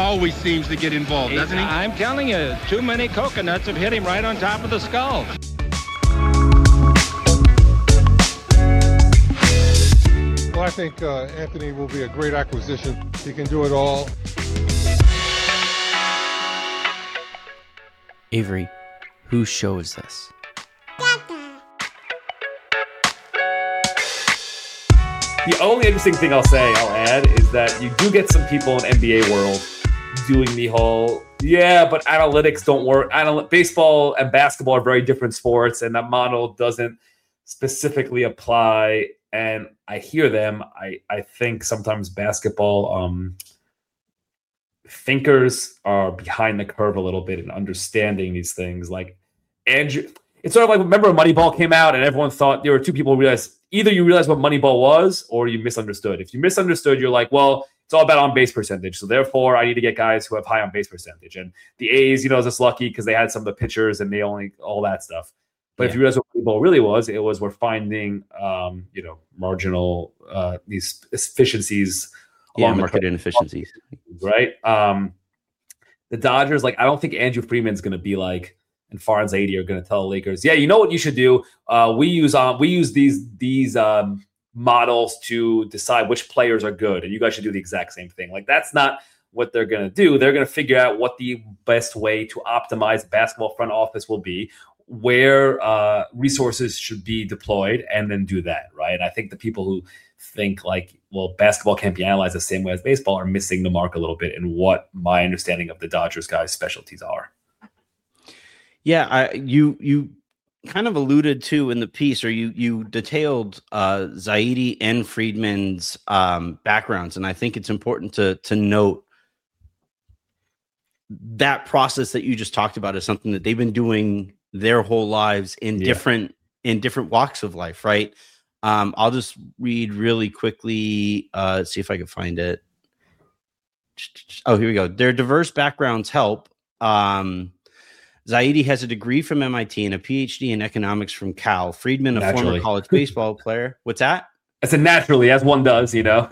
always seems to get involved, doesn't he? I'm telling you, too many coconuts have hit him right on top of the skull. Well, I think Anthony will be a great acquisition. He can do it all. Avery, whose show is this? The only interesting thing I'll add, is that you do get some people in NBA world doing the whole, but analytics don't work. Baseball and basketball are very different sports, and that model doesn't specifically apply. And I hear them. I think sometimes basketball thinkers are behind the curve a little bit in understanding these things. Like Andrew, it's sort of like, remember when Moneyball came out and everyone thought there were two people who realized either you realized what Moneyball was or you misunderstood. If you misunderstood, you're like, well, it's all about on-base percentage. So therefore, I need to get guys who have high on-base percentage. And the A's, is just lucky because they had some of the pitchers and they only all that stuff. But if you realize what Moneyball really was, it was we're finding, marginal these efficiencies. Market inefficiencies. Right? The Dodgers, I don't think Andrew Freeman's going to be like, and Farhan Zaidi are going to tell the Lakers, you know what you should do? We use these models to decide which players are good, and you guys should do the exact same thing. That's not what they're going to do. They're going to figure out what the best way to optimize basketball front office will be, where resources should be deployed, and then do that, right? And I think the people who think basketball can't be analyzed the same way as baseball are missing the mark a little bit in what my understanding of the Dodgers guys' specialties are. Yeah, you kind of alluded to in the piece, or you detailed Zaidi and Friedman's backgrounds, and I think it's important to note that process that you just talked about is something that they've been doing their whole lives in different walks of life, right? I'll just read really quickly, see if I can find it. Oh, here we go. Their diverse backgrounds help. Zaidi has a degree from MIT and a PhD in economics from Cal. Friedman, a former college baseball player. What's that? I said naturally, as one does, Oh,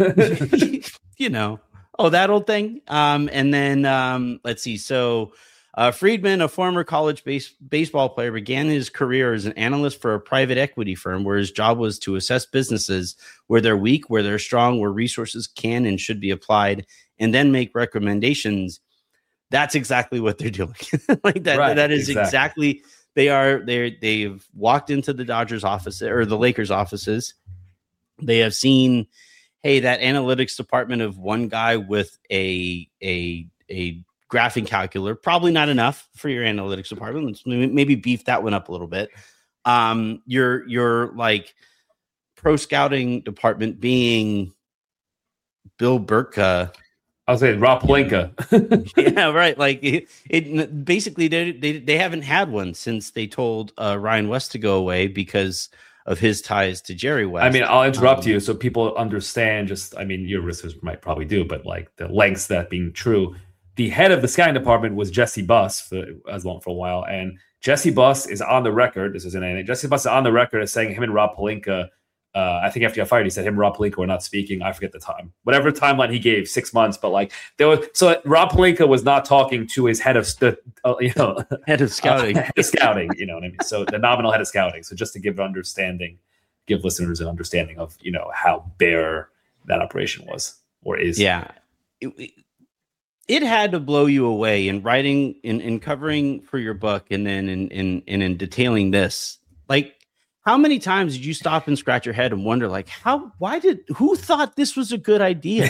that old thing. And then let's see. So Friedman, a former college baseball player, began his career as an analyst for a private equity firm where his job was to assess businesses where they're weak, where they're strong, where resources can and should be applied, and then make recommendations. That's exactly what they're doing. That. Right, that is exactly they've walked into the Dodgers office or the Lakers offices. They have seen, hey, that analytics department of one guy with a graphing calculator, probably not enough for your analytics department. Let's maybe beef that one up a little bit. Your pro scouting department being Bill Burka. I'll say Rob Pelinka. Yeah, right. It basically they haven't had one since they told Ryan West to go away because of his ties to Jerry West. I mean, I'll interrupt you so people understand. Your listeners might probably do, but the lengths that being true. The head of the scouting department was Jesse Buss for a while, and Jesse Buss is on the record. This isn't anything. Jesse Buss is on the record as saying him and Rob Pelinka. I think after he got fired, he said him and Rob Pelinka were not speaking. I forget the time, whatever timeline he gave, 6 months. But Rob Pelinka was not talking to his head of head of scouting, head of scouting. You know what I mean? So the nominal head of scouting. So just to give listeners an understanding of how bare that operation was or is. Yeah, it had to blow you away in writing, in covering for your book, and then in detailing this. How many times did you stop and scratch your head and wonder, who thought this was a good idea?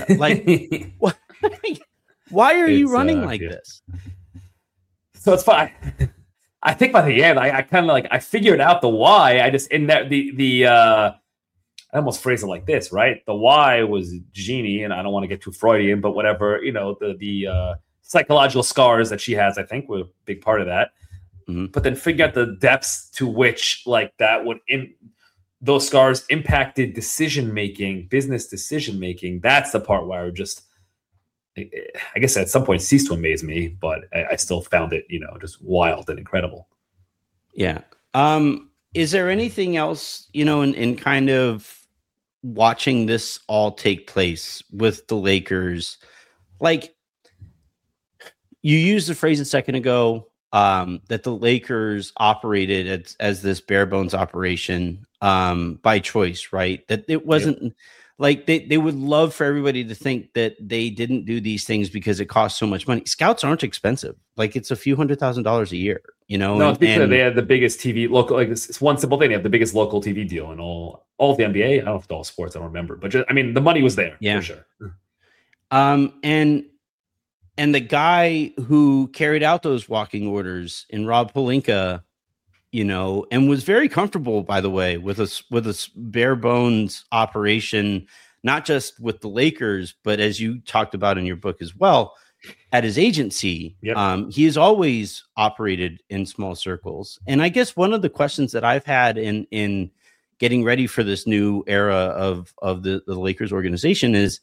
Why are you running this? So it's fine. I think by the end, I kind of I figured out the why. I just, in that, I almost phrase it like this, right? The why was Jeannie, and I don't want to get too Freudian, but whatever, the psychological scars that she has, I think, were a big part of that. Mm-hmm. But then figure out the depths to which those scars impacted business decision making. That's the part where I guess at some point ceased to amaze me, but I still found it, just wild and incredible. Yeah. Is there anything else, in kind of watching this all take place with the Lakers? you used the phrase a second ago that the Lakers operated as this bare bones operation by choice, right? That it wasn't like they would love for everybody to think that they didn't do these things because it costs so much money. Scouts aren't expensive. Like it's a few $100,000s a year, you know? No, it's because they had the biggest TV local, like it's one simple thing. They have the biggest local TV deal in all of the NBA. I don't know if it's all sports, I don't remember, but just, I mean, the money was there for sure. And the guy who carried out those walking orders in Rob Pelinka, you know, and was very comfortable, by the way, with a bare bones operation, not just with the Lakers, but as you talked about in your book as well, at his agency. He has always operated in small circles. And I guess one of the questions that I've had in getting ready for this new era of the Lakers organization is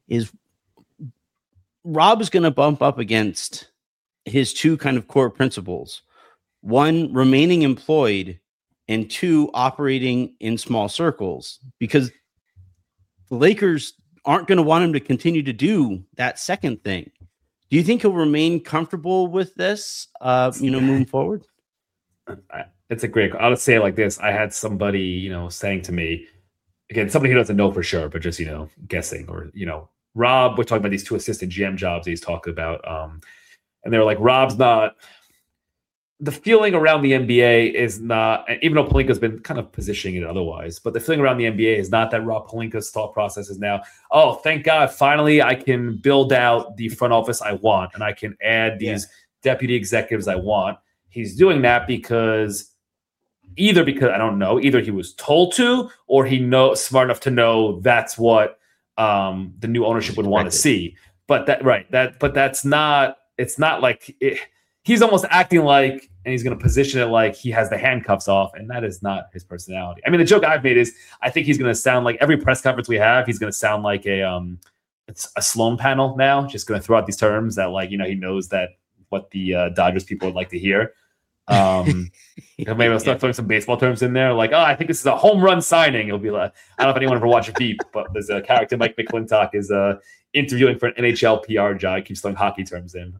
Rob is going to bump up against his two kind of core principles. One, remaining employed, and two, operating in small circles, because the Lakers aren't going to want him to continue to do that second thing. Do you think he'll remain comfortable with this, moving forward? It's a great, I would say it like this. I had somebody, saying to me, again, somebody who doesn't know for sure, but just, guessing, or, Rob, we're talking about these two assistant GM jobs he's talking about. And they're like, Rob's not, the feeling around the NBA is not, even though Pelinka's been kind of positioning it otherwise, but the feeling around the NBA is not that Rob Pelinka's thought process is now, oh, thank God, finally I can build out the front office I want and I can add these deputy executives I want. He's doing that because I don't know, either he was told to, or he smart enough to know that's what the new ownership would want to see. But that's not, it's not like he's almost acting like, and he's going to position it like he has the handcuffs off, and that is not his personality. I mean, the joke I've made is I think he's going to sound like every press conference we have, he's going to sound like it's a Sloan panel now, just going to throw out these terms that he knows that what the Dodgers people would like to hear. Maybe I'll start throwing some baseball terms in there, like, oh, I think this is a home run signing. It'll be like, I don't know if anyone ever watched Veep, but there's a character, Mike McClintock, is interviewing for an NHL PR job. He keeps throwing hockey terms in.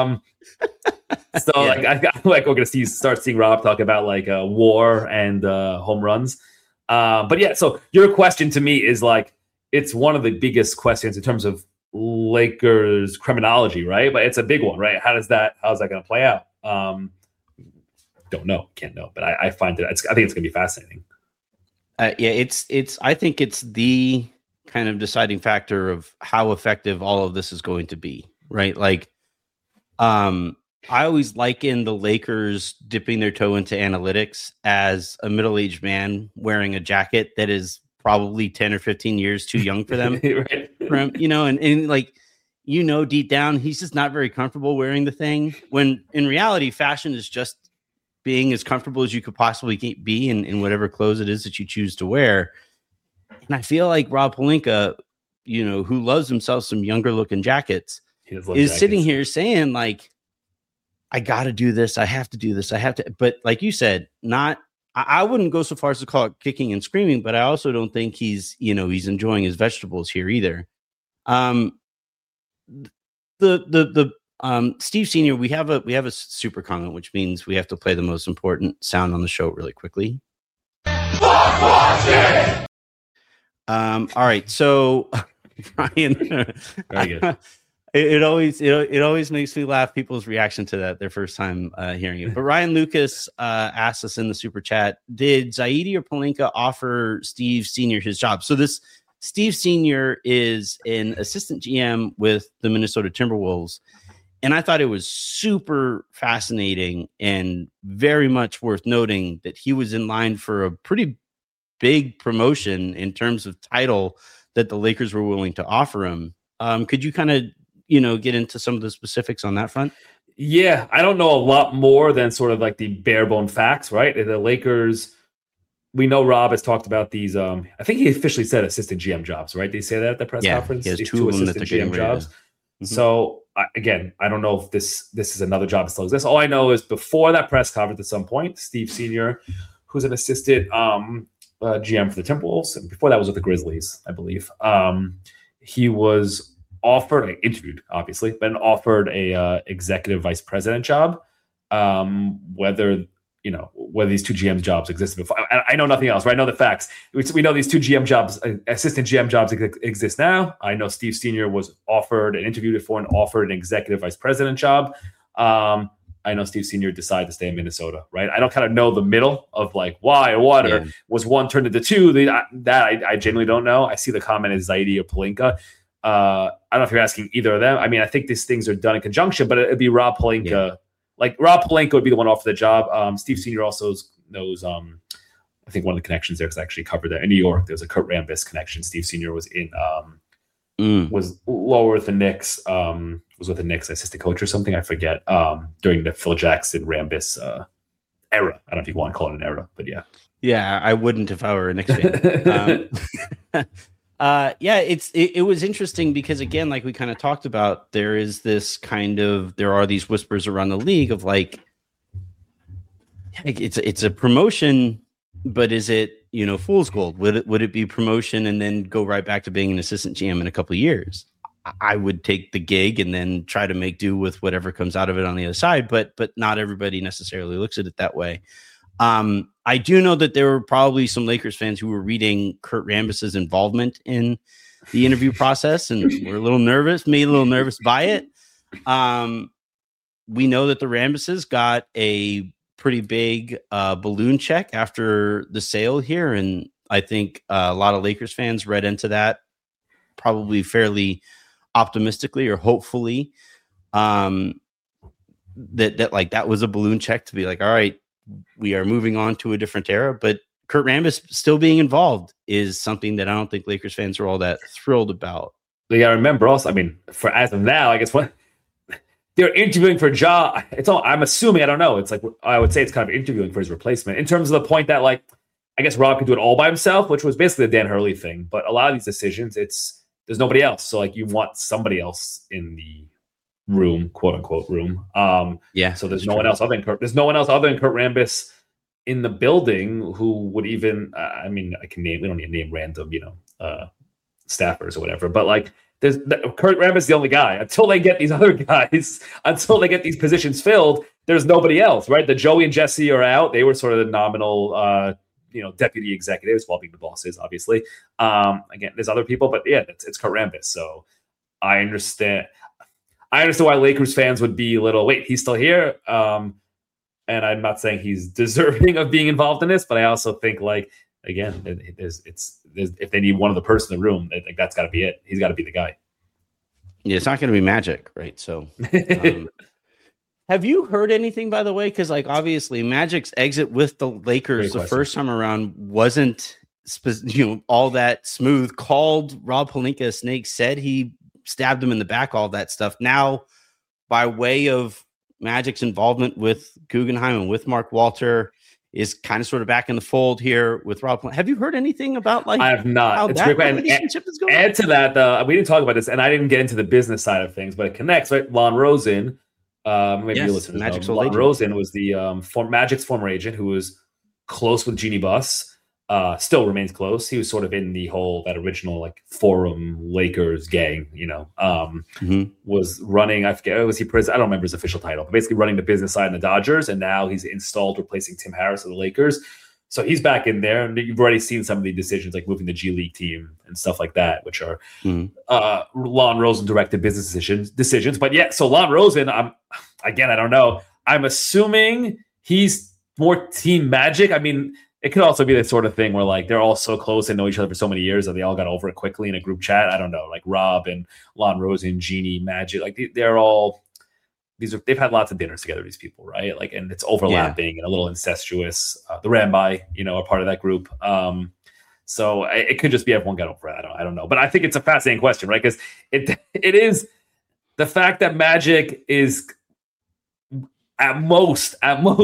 We're going to start seeing Rob talk about like WAR and home runs. So your question to me is like, it's one of the biggest questions in terms of Lakers criminology, right? But it's a big one, right? How's that going to play out? Don't know, can't know, but I find it. I think it's going to be fascinating. I think it's the kind of deciding factor of how effective all of this is going to be, right? Like, I always liken the Lakers dipping their toe into analytics as a middle-aged man wearing a jacket that is probably 10 or 15 years too young for them. Right. And like, deep down, he's just not very comfortable wearing the thing, when in reality, fashion is just being as comfortable as you could possibly be in whatever clothes it is that you choose to wear. And I feel like Rob Pelinka, who loves himself some younger looking jackets, sitting here saying like, I got to do this. I have to do this. I have to. But like you said, I wouldn't go so far as to call it kicking and screaming, but I also don't think he's enjoying his vegetables here either. Steve Senior, we have a super comment, which means we have to play the most important sound on the show really quickly. All right, so Ryan, very good. It always makes me laugh, people's reaction to that their first time hearing it. But Ryan Lucas asked us in the super chat, did Zaidi or Pelinka offer Steve Senior his job? So this Steve Senior is an assistant GM with the Minnesota Timberwolves. And I thought it was super fascinating and very much worth noting that he was in line for a pretty big promotion in terms of title that the Lakers were willing to offer him. Could you kind of, get into some of the specifics on that front? Yeah, I don't know a lot more than sort of like the bare bone facts, right? The Lakers, we know Rob has talked about these. I think he officially said assistant GM jobs, right? Did he say that at the press conference? He has two of them that they're getting jobs. Mm-hmm. So again, I don't know if this is another job that still exists. All I know is before that press conference at some point, Steve Senior, who's an assistant GM for the Timberwolves, and before that was with the Grizzlies, I believe. He was offered, like, interviewed, obviously, but offered a executive vice president job. Whether these two GM jobs existed before, I know nothing else, right? I know the facts. We know these two GM jobs, assistant GM jobs exist now. I know Steve Senior was offered and interviewed for and offered an executive vice president job. I know Steve Senior decided to stay in Minnesota, right? I don't kind of know the middle of like why or what, or was one turned into two. I genuinely don't know. I see the comment is Zaidi or Pelinka. I don't know if you're asking either of them. I mean, I think these things are done in conjunction, but it'd be Rob Pelinka. Yeah. Like Rob Pelinka would be the one offered the job. Steve Senior also knows. I think one of the connections there is actually covered there in New York. There's a Kurt Rambis connection. Steve Senior was in was lower with the Knicks. Was with the Knicks assistant coach or something. I forget. During the Phil Jackson Rambis era. I don't know if you want to call it an era, but yeah. Yeah, I wouldn't if I were a Knicks fan. It was interesting because, again, like we kind of talked about, there are these whispers around the league of like it's a promotion, but is it fool's gold? Would it be promotion and then go right back to being an assistant GM in a couple of years? I would take the gig and then try to make do with whatever comes out of it on the other side, but not everybody necessarily looks at it that way. I do know that there were probably some Lakers fans who were reading Kurt Rambis's involvement in the interview process and were a little nervous by it. We know that the Rambises got a pretty big balloon check after the sale here, and I think a lot of Lakers fans read into that probably fairly optimistically or hopefully, that was a balloon check to be like, all right, we are moving on to a different era. But Kurt Rambis still being involved is something that I don't think Lakers fans are all that thrilled about. You got to remember also, I mean, for as of now, I guess what they're interviewing for a job. I'm assuming, I don't know. It's like, I would say it's kind of interviewing for his replacement in terms of the point that, like, I guess Rob could do it all by himself, which was basically the Dan Hurley thing. But a lot of these decisions, there's nobody else. So like you want somebody else in the room, quote unquote room. So there's no one else other than Kurt. There's no one else other than Kurt Rambis in the building who would even. I mean, we don't need to name random, staffers or whatever. But like, Kurt Rambis is the only guy until they get these other guys. Until they get these positions filled, there's nobody else, right? The Joey and Jesse are out. They were sort of the nominal. Deputy executives while being the bosses, obviously. Again, there's other people, but yeah, it's Kurt Rambis. So I understand why Lakers fans would be a little, wait, he's still here. And I'm not saying he's deserving of being involved in this, but I also think, like, again, there's if they need one other person in the room, I think that's got to be it. He's got to be the guy. Yeah, it's not going to be Magic, right? So have you heard anything, by the way? Because, like, obviously Magic's exit with the Lakers the first time around wasn't all that smooth. Called Rob Pelinka a snake, said he stabbed him in the back, all that stuff. Now, by way of Magic's involvement with Guggenheim and with Mark Walter, is kind of sort of back in the fold here with Rob Pelinka. Have you heard anything about, like, I have not. How it's that great. relationship is going? Add to that, we didn't talk about this, and I didn't get into the business side of things, but it connects, right? Lon Rosen. Maybe you listen. Lon Rosen was the Magic's former agent who was close with Jeannie Buss. Still remains close. He was sort of in that original like Forum Lakers gang. Was running. I forget. Was he president? I don't remember his official title, but basically running the business side in the Dodgers. And now he's installed, replacing Tim Harris of the Lakers. So he's back in there, and you've already seen some of the decisions, like moving the G League team and stuff like that, which are Lon Rosen directed business decisions. But yeah, so Lon Rosen, I don't know. I'm assuming he's more Team Magic. I mean, it could also be the sort of thing where, like, they're all so close and know each other for so many years that they all got over it quickly in a group chat. I don't know, like Rob and Lon Rosen, Jeannie, Magic, like they're all. They've had lots of dinners together, these people, right? Like, and it's overlapping and a little incestuous. The Rambi, are part of that group. So it could just be everyone got over it. I don't know, but I think it's a fascinating question, right? Because it is the fact that Magic is at most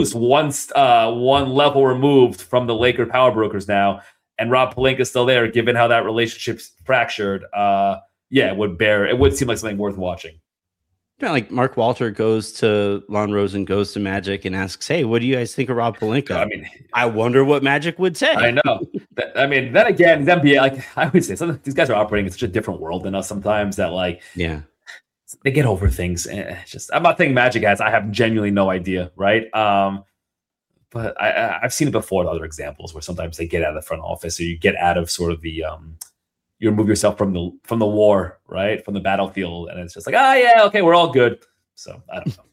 one level removed from the Laker power brokers now, and Rob Pelinka is still there. Given how that relationship's fractured, it would seem like something worth watching. Like Mark Walter goes to Lon Rosen, goes to Magic, and asks, "Hey, what do you guys think of Rob Pelinka?" I mean, I wonder what Magic would say. I know. I mean, then again, the NBA, like I would say, these guys are operating in such a different world than us sometimes that, like, yeah, they get over things. I'm not saying Magic has. I have genuinely no idea, right? But I've seen it before in other examples where sometimes they get out of the front office, or you get out of sort of the you remove yourself from the war, right? From the battlefield. And it's just like, yeah, okay, we're all good. So I don't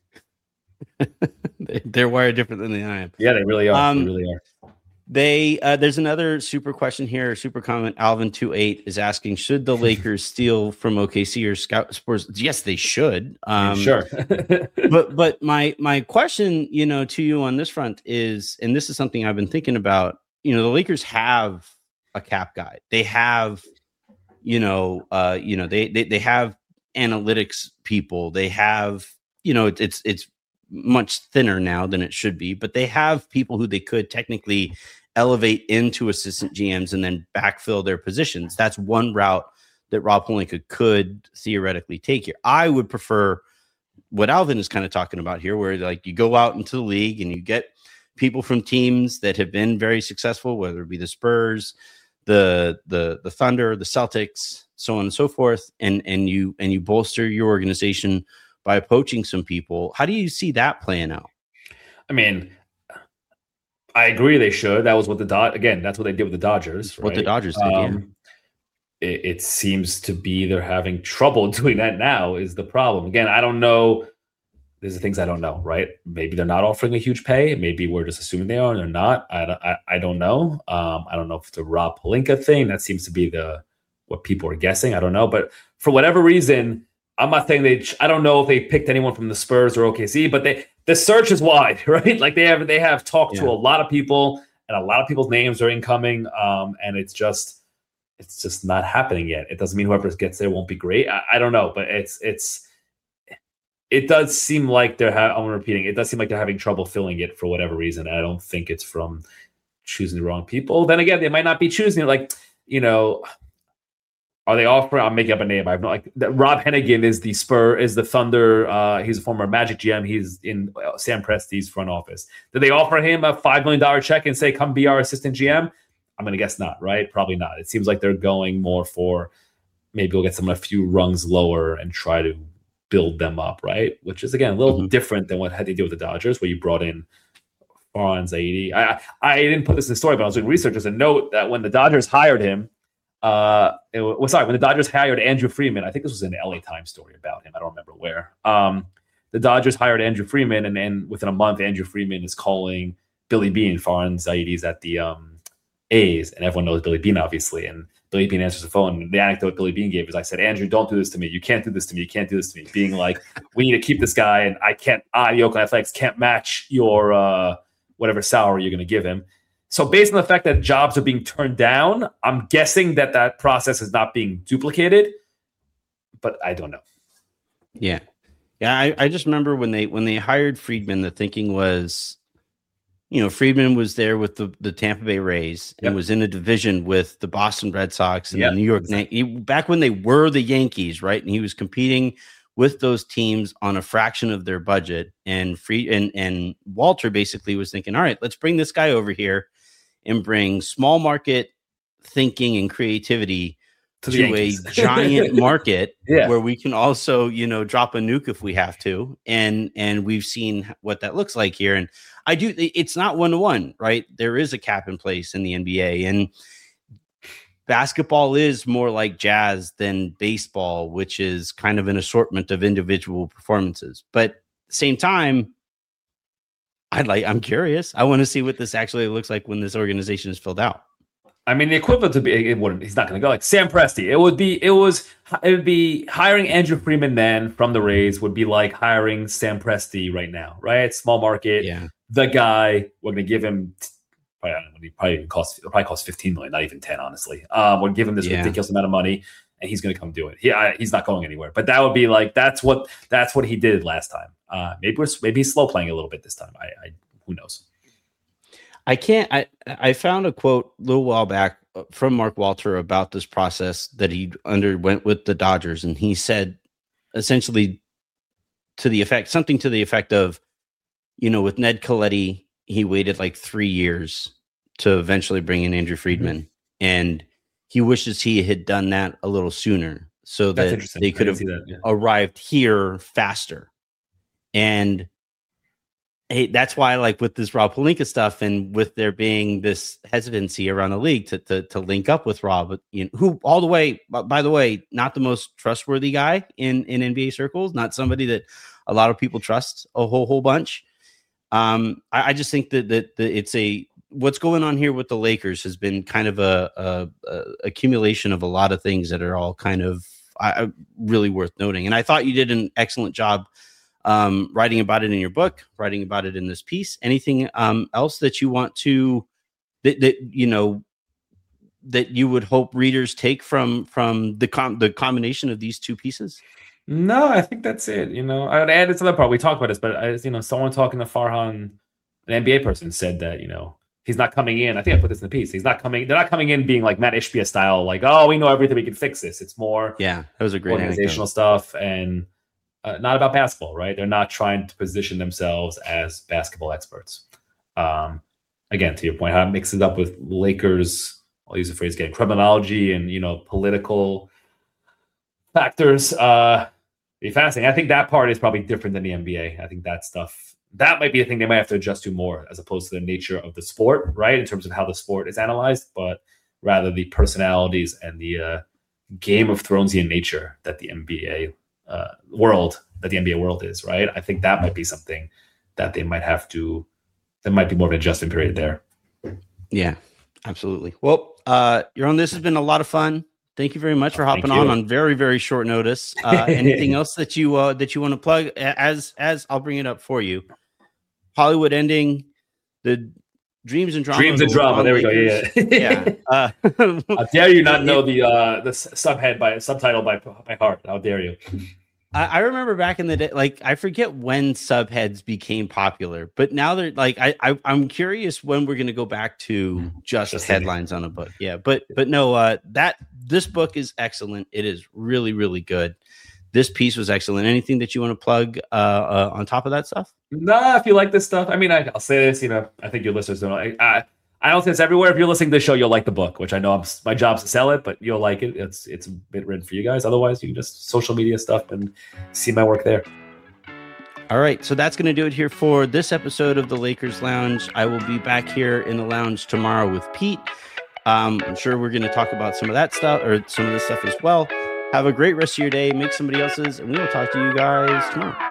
know. They're wired different than I am. Yeah, they really are. They really are. There's another super question here, super comment. Alvin28 is asking, should the Lakers steal from OKC or Scout Sports? Yes, they should. Sure. but my question, to you on this front is, and this is something I've been thinking about, the Lakers have a cap guy. They have they have analytics people. They have, it's much thinner now than it should be, but they have people who they could technically elevate into assistant GMs and then backfill their positions. That's one route that Rob Pelinka could theoretically take here. I would prefer what Alvin is kind of talking about here, where like you go out into the league and you get people from teams that have been very successful, whether it be the Spurs, the Thunder, the Celtics, so on and so forth, and you bolster your organization by poaching some people. How do you see that playing out? I mean, I agree they should. That was what that's what they did with the Dodgers. What the Dodgers did. It seems to be they're having trouble doing that now is the problem. Again, I don't know. There's the things I don't know, right? Maybe they're not offering a huge pay. Maybe we're just assuming they are and they're not. I don't know. I don't know if it's a Rob Pelinka thing. That seems to be what people are guessing. I don't know. But for whatever reason, I'm not saying I don't know if they picked anyone from the Spurs or OKC, but the search is wide, right? Like they have talked to a lot of people, and a lot of people's names are incoming. And it's just not happening yet. It doesn't mean whoever gets there won't be great. I don't know, but it does seem like I'm repeating, it does seem like they're having trouble filling it for whatever reason. I don't think it's from choosing the wrong people. Then again, they might not be choosing it. Are they offering? I'm making up a name. I have no Rob Hennigan is the Thunder. He's a former Magic GM. He's in Sam Presti's front office. Did they offer him a $5 million check and say, "Come be our assistant GM"? I'm going to guess not. Right? Probably not. It seems like they're going more for maybe we'll get someone a few rungs lower and try to build them up. Right? Which is again a little different than what had to do with the Dodgers, where you brought in Farhan Zaidi. I didn't put this in the story, but I was doing research. There's a note that when the Dodgers hired him. When the Dodgers hired Andrew Freeman, I think this was an LA Times story about him. I don't remember where. The Dodgers hired Andrew Freeman, and then within a month, Andrew Freeman is calling Billy Beane, Farhan Zaidi's at the A's, and everyone knows Billy Beane, obviously. And Billy Beane answers the phone. And the anecdote Billy Beane gave is, I said, "Andrew, don't do this to me. You can't do this to me. You can't do this to me." Being like, "We need to keep this guy, and the Oakland Athletics can't match your whatever salary you're going to give him." So based on the fact that jobs are being turned down, I'm guessing that process is not being duplicated, but I don't know. Yeah. I just remember when they hired Friedman, the thinking was, Friedman was there with the Tampa Bay Rays and was in a division with the Boston Red Sox and the New York Yankees back when they were the Yankees, right? And he was competing with those teams on a fraction of their budget. And and Walter basically was thinking, all right, let's bring this guy over here and bring small market thinking and creativity to a giant market where we can also, drop a nuke if we have to. And we've seen what that looks like here. And it's not 1-to-1, right? There is a cap in place in the NBA, and basketball is more like jazz than baseball, which is kind of an assortment of individual performances. But at the same time, I'm curious. I want to see what this actually looks like when this organization is filled out. I mean, the equivalent to he's not going to go like Sam Presti. It would be hiring Andrew Freeman then from the Rays would be like hiring Sam Presti right now, right? Small market. Yeah. The guy, we're going to give him probably cost 15 million, not even 10, honestly. We'll give him this ridiculous amount of money and he's going to come do it. He's not going anywhere, but that would be like, that's what he did last time. Maybe he's slow playing a little bit this time. Who knows? I found a quote a little while back from Mark Walter about this process that he underwent with the Dodgers. And he said, essentially, to the effect of, with Ned Colletti, he waited like 3 years to eventually bring in Andrew Friedman, and he wishes he had done that a little sooner so that they could have arrived here faster. And hey, that's why, like with this Rob Pelinka stuff, and with there being this hesitancy around the league to link up with Rob, who all the way, by the way, not the most trustworthy guy in NBA circles, not somebody that a lot of people trust a whole bunch. I just think that it's what's going on here with the Lakers has been kind of a accumulation of a lot of things that are all kind of really worth noting. And I thought you did an excellent job writing about it in your book, writing about it in this piece. Anything else that you want to that you would hope readers take from the combination of these two pieces? No, I think that's it. I would add this other part. We talked about this, but someone talking to Farhan, an NBA person, said that he's not coming in. I think I put this in the piece. They're not coming in being like Matt Ishbia style, like, oh, we know everything, we can fix this. It's more that was a great organizational stuff and not about basketball, right? They're not trying to position themselves as basketball experts. Again, to your point, how it mixes up with Lakers, I'll use the phrase again, criminology and political factors. Be fascinating. I think that part is probably different than the NBA. I think that stuff, that might be a thing they might have to adjust to more, as opposed to the nature of the sport, right? In terms of how the sport is analyzed, but rather the personalities and the Game of Thronesian nature that the NBA world is, right? I think that might be something that they might have to, there might be more of an adjustment period there. Yeah, absolutely. Well, Yaron, this has been a lot of fun. Thank you very much for hopping on very, very short notice. Anything else that you want to plug? As I'll bring it up for you. Hollywood ending, the Dreams and Drama. There we go. Yeah. How dare you not know the subtitle by heart? How dare you? I remember back in the day, like I forget when subheads became popular, but now they're like I'm curious when we're going to go back to just headlines on a book. Yeah, but no, this book is excellent. It is really, really good. This piece was excellent. Anything that you want to plug on top of that stuff? Nah, if you like this stuff, I mean, I'll say this. I think your listeners don't. I don't think it's everywhere. If you're listening to the show, you'll like the book, which I know my job's to sell it, but you'll like it. It's a bit written for you guys. Otherwise, you can just social media stuff and see my work there. All right. So that's going to do it here for this episode of the Lakers Lounge. I will be back here in the lounge tomorrow with Pete. I'm sure we're going to talk about some of that stuff or some of this stuff as well. Have a great rest of your day. Make somebody else's, and we will talk to you guys tomorrow.